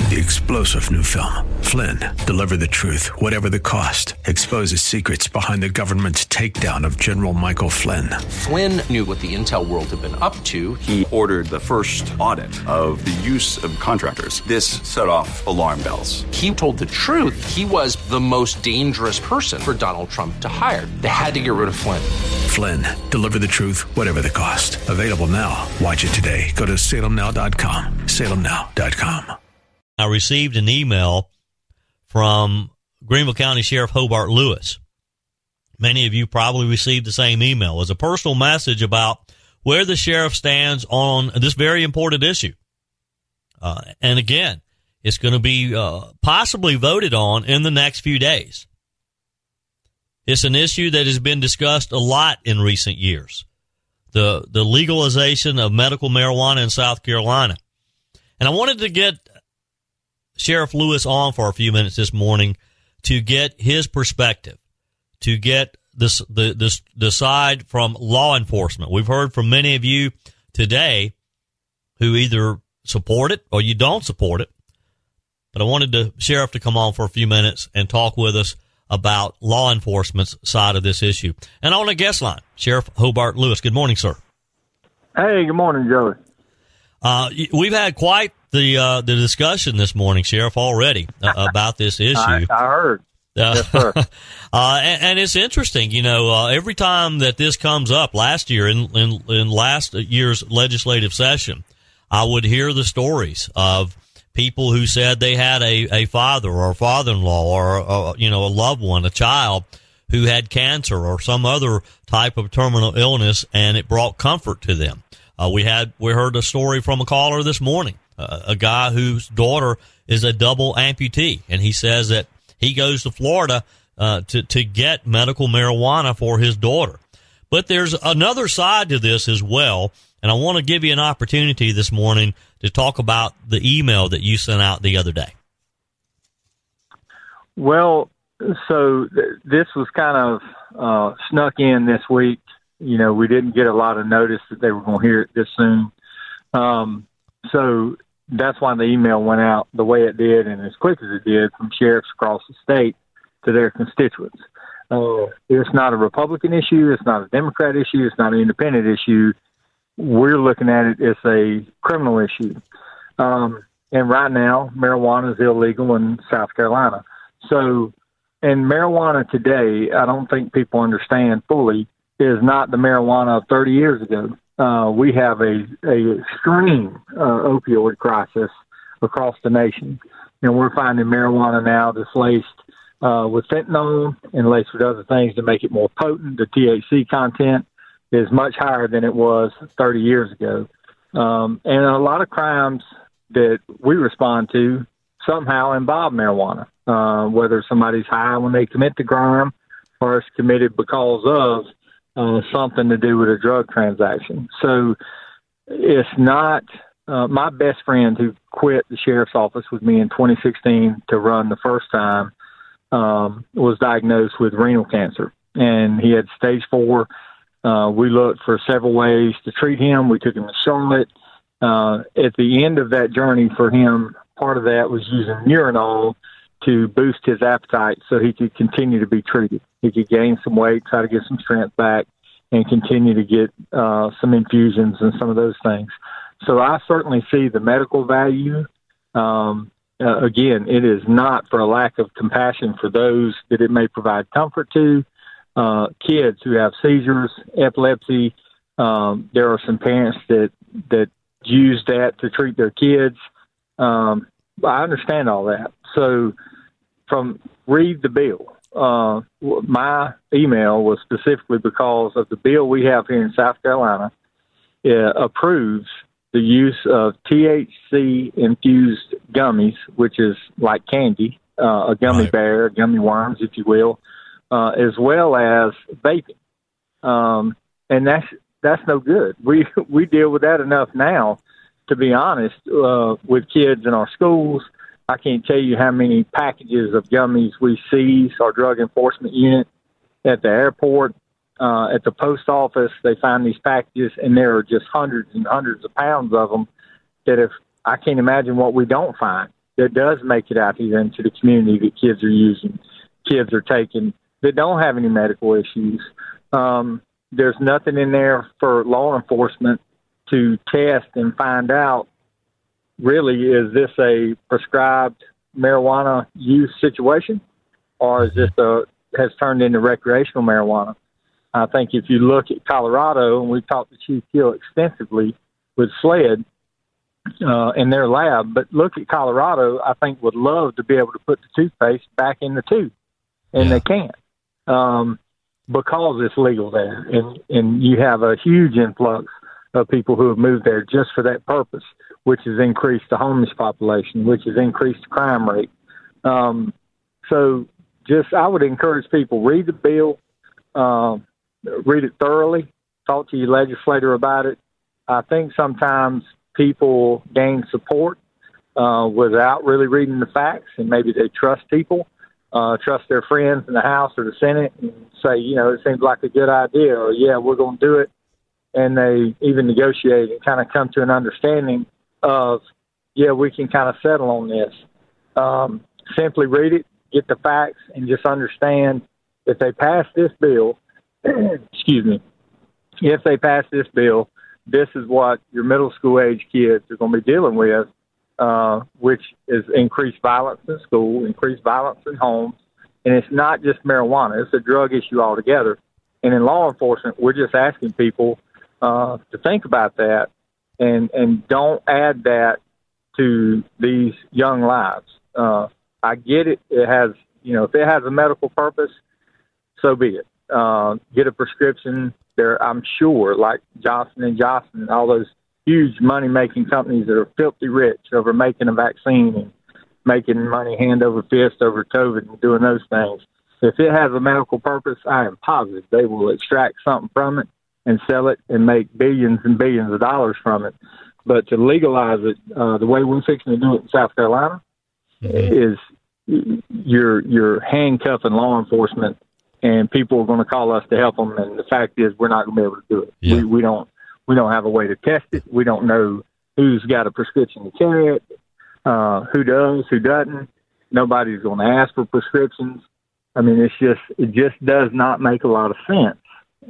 the explosive new film, Flynn, Deliver the Truth, Whatever the Cost, exposes secrets behind the government's takedown of General Michael Flynn. Flynn knew what the intel world had been up to. He ordered the first audit of the use of contractors. This set off alarm bells. He told the truth. He was the most dangerous person for Donald Trump to hire. They had to get rid of Flynn. Flynn, Deliver the Truth, Whatever the Cost. Available now. Watch it today. Go to salemnow.com. salemnow.com. I received an email from Greenville County Sheriff Hobart Lewis. Many of you probably received the same email. It was a personal message about where the sheriff stands on this very important issue. And again, it's going to be possibly voted on in the next few days. It's an issue that has been discussed a lot in recent years. The legalization of medical marijuana in South Carolina. And I wanted to get Sheriff Lewis on for a few minutes this morning to get his perspective, to get the side from law enforcement. We've heard from many of you today who either support it or you don't support it. But I wanted the sheriff to come on for a few minutes and talk with us about law enforcement's side of this issue. And on a guest line, Sheriff Hobart Lewis. Good morning, sir. Hey, good morning, Joey. We've had quite the discussion this morning, Sheriff, already about this issue. I heard. Yes, sir. And it's interesting, every time that this comes up last year in last year's legislative session, I would hear the stories of people who said they had a father or a father-in-law or a loved one, a child who had cancer or some other type of terminal illness, and it brought comfort to them. We heard a story from a caller this morning, a guy whose daughter is a double amputee, and he says that he goes to Florida to get medical marijuana for his daughter. But there's another side to this as well, and I want to give you an opportunity this morning to talk about the email that you sent out the other day. Well, so this was kind of snuck in this week. We didn't get a lot of notice that they were going to hear it this soon. So that's why the email went out the way it did and as quick as it did from sheriffs across the state to their constituents. It's not a Republican issue. It's not a Democrat issue. It's not an independent issue. We're looking at it as a criminal issue. And right now, marijuana is illegal in South Carolina. So, and marijuana today, I don't think people understand fully, is not the marijuana of 30 years ago. We have a extreme opioid crisis across the nation. And we're finding marijuana now that's laced with fentanyl and laced with other things to make it more potent. The THC content is much higher than it was 30 years ago. And a lot of crimes that we respond to somehow involve marijuana, whether somebody's high when they commit the crime or it's committed because of something to do with a drug transaction. So it's not my best friend who quit the sheriff's office with me in 2016 to run the first time was diagnosed with renal cancer, and he had stage 4. We looked for several ways to treat him. We took him to Charlotte. At the end of that journey for him, part of that was using Nurinol to boost his appetite so he could continue to be treated. He could gain some weight, try to get some strength back, and continue to get some infusions and some of those things. So I certainly see the medical value. Again, it is not for a lack of compassion for those that it may provide comfort to. Kids who have seizures, epilepsy, there are some parents that use that to treat their kids. I understand all that. So read the bill. My email was specifically because of the bill we have here in South Carolina. Approves the use of THC-infused gummies, which is like candy, a gummy bear, gummy worms, if you will, as well as vaping. And that's no good. We deal with that enough now, to be honest, with kids in our schools. I can't tell you how many packages of gummies we seize our drug enforcement unit at the airport, at the post office. They find these packages, and there are just hundreds and hundreds of pounds of them that I can't imagine what we don't find that does make it out here into the community that kids are using, kids are taking, that don't have any medical issues. There's nothing in there for law enforcement to test and find out, really, is this a prescribed marijuana use situation, or is this has turned into recreational marijuana? I think if you look at Colorado, and we've talked to Chief Gill extensively with SLED in their lab, but look at Colorado, I think would love to be able to put the toothpaste back in the tube, and they can't because it's legal there. And you have a huge influx of people who have moved there just for that purpose, which has increased the homeless population, which has increased the crime rate. So just I would encourage people, read the bill, read it thoroughly, talk to your legislator about it. I think sometimes people gain support without really reading the facts, and maybe they trust people, trust their friends in the House or the Senate, and say, it seems like a good idea, or, yeah, we're going to do it. And they even negotiate and kind of come to an understanding of, yeah, we can kind of settle on this. Simply read it, get the facts, and just understand if they pass this bill, excuse me, if they pass this bill, this is what your middle school age kids are going to be dealing with, which is increased violence in school, increased violence in homes. And it's not just marijuana. It's a drug issue altogether. And in law enforcement, we're just asking people to think about that and don't add that to these young lives. I get it. It has, if it has a medical purpose, so be it. Get a prescription. There, I'm sure, like Johnson & Johnson and all those huge money-making companies that are filthy rich over making a vaccine and making money hand over fist over COVID and doing those things. If it has a medical purpose, I am positive they will extract something from it and sell it and make billions and billions of dollars from it. But to legalize it, the way we're fixing to do it in South Carolina, is you're handcuffing law enforcement, and people are going to call us to help them. And the fact is, we're not going to be able to do it. Yeah. We don't have a way to test it. We don't know who's got a prescription to carry it, who does, who doesn't. Nobody's going to ask for prescriptions. I mean, it just does not make a lot of sense.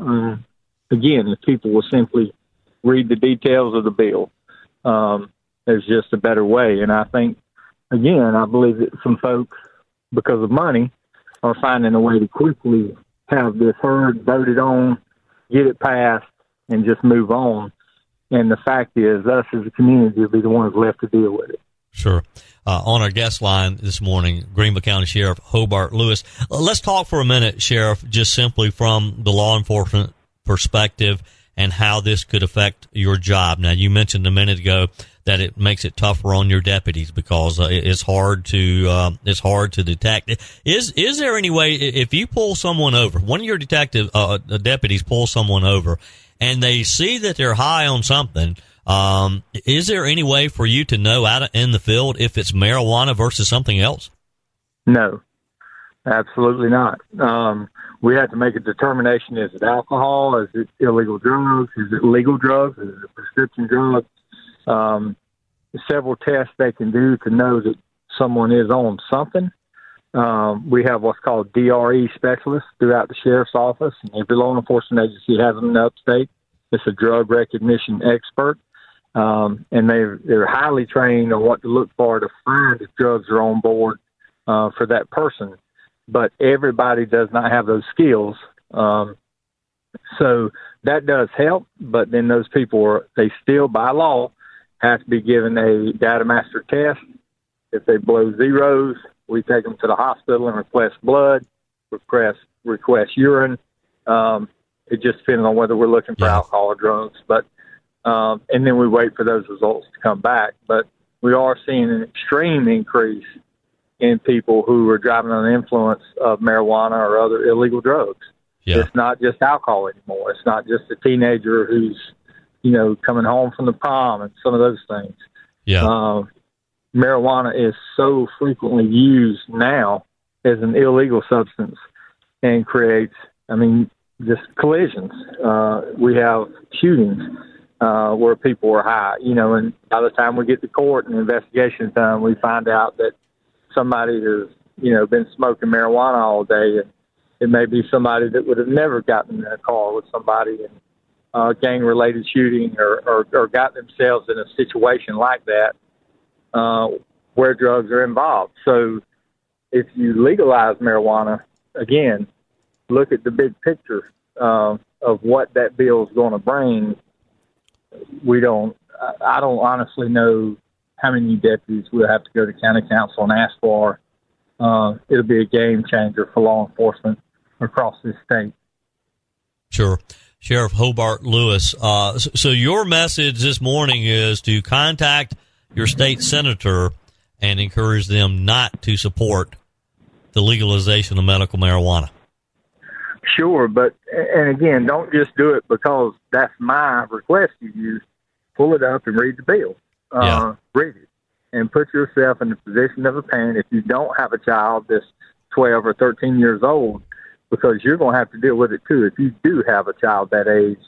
Again, if people will simply read the details of the bill, there's just a better way. And I think, again, I believe that some folks, because of money, are finding a way to quickly have this heard, voted on, get it passed, and just move on. And the fact is, us as a community will be the ones left to deal with it. Sure. On our guest line this morning, Greenville County Sheriff Hobart Lewis. Let's talk for a minute, Sheriff, just simply from the law enforcement perspective and how this could affect your job. Now, you mentioned a minute ago that it makes it tougher on your deputies because it's hard to detect. Is there any way, if you pull someone over, one of your deputies pulls someone over, and they see that they're high on something, is there any way for you to know out in the field if it's marijuana versus something else? No, absolutely not. We have to make a determination. Is it alcohol? Is it illegal drugs? Is it legal drugs? Is it a prescription drug? Several tests they can do to know that someone is on something. We have what's called DRE specialists throughout the sheriff's office, and every law enforcement agency has them in the upstate. It's a drug recognition expert, and they're highly trained on what to look for to find if drugs are on board for that person. But everybody does not have those skills. So that does help, but then those people they still, by law, have to be given a data master test. If they blow zeros, we take them to the hospital and request blood, request urine. It just depends on whether we're looking for alcohol or drugs. But and then we wait for those results to come back. But we are seeing an extreme increase in people who are driving under the influence of marijuana or other illegal drugs. Yeah. It's not just alcohol anymore. It's not just a teenager who's, coming home from the prom and some of those things. Yeah. Marijuana is so frequently used now as an illegal substance and creates, just collisions. We have shootings where people were high, and by the time we get to court and the investigation's done, we find out that somebody has, been smoking marijuana all day, and it may be somebody that would have never gotten in a car with somebody and gang-related shooting or got themselves in a situation like that where drugs are involved. So if you legalize marijuana, again, look at the big picture of what that bill is going to bring. I don't honestly know how many deputies we'll have to go to county council and ask for. It'll be a game changer for law enforcement across this state. Sure. Sheriff Hobart Lewis. So your message this morning is to contact your state senator and encourage them not to support the legalization of medical marijuana. Sure, and again, don't just do it because that's my request to you. Pull it up and read the bill. Read it and put yourself in the position of a parent if you don't have a child that's 12 or 13 years old, because you're going to have to deal with it too if you do have a child that age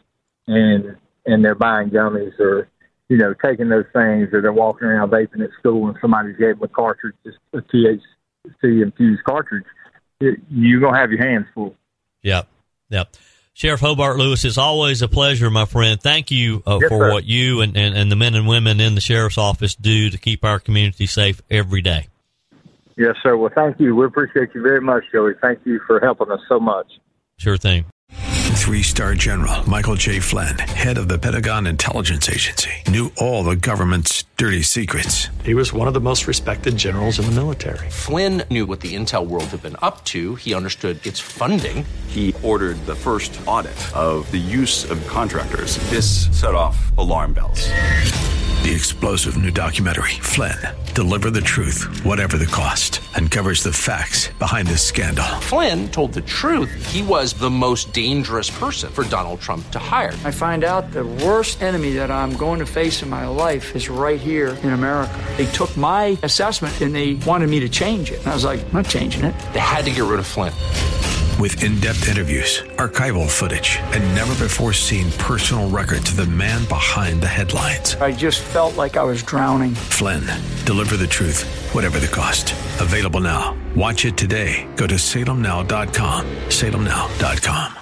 and they're buying gummies or, taking those things, or they're walking around vaping at school and somebody gave them a cartridge, a THC-infused cartridge. You're going to have your hands full. Yep. Sheriff Hobart Lewis, it's always a pleasure, my friend. Thank you for what you and the men and women in the sheriff's office do to keep our community safe every day. Yes, sir. Well, thank you. We appreciate you very much, Joey. Thank you for helping us so much. Sure thing. 3-star General Michael J. Flynn, head of the Pentagon Intelligence Agency, knew all the government's dirty secrets. He was one of the most respected generals in the military. Flynn knew what the intel world had been up to. He understood its funding. He ordered the first audit of the use of contractors. This set off alarm bells. The explosive new documentary, Flynn, Deliver the Truth, Whatever the Cost, uncovers the facts behind this scandal. Flynn told the truth. He was the most dangerous person for Donald Trump to hire. I find out the worst enemy that I'm going to face in my life is right here in America. They took my assessment and they wanted me to change it. And I was like, I'm not changing it. They had to get rid of Flynn. With in-depth interviews, archival footage, and never-before-seen personal records of the man behind the headlines. I just felt like I was drowning. Flynn, Deliver the Truth, Whatever the Cost. Available now. Watch it today. Go to salemnow.com. salemnow.com.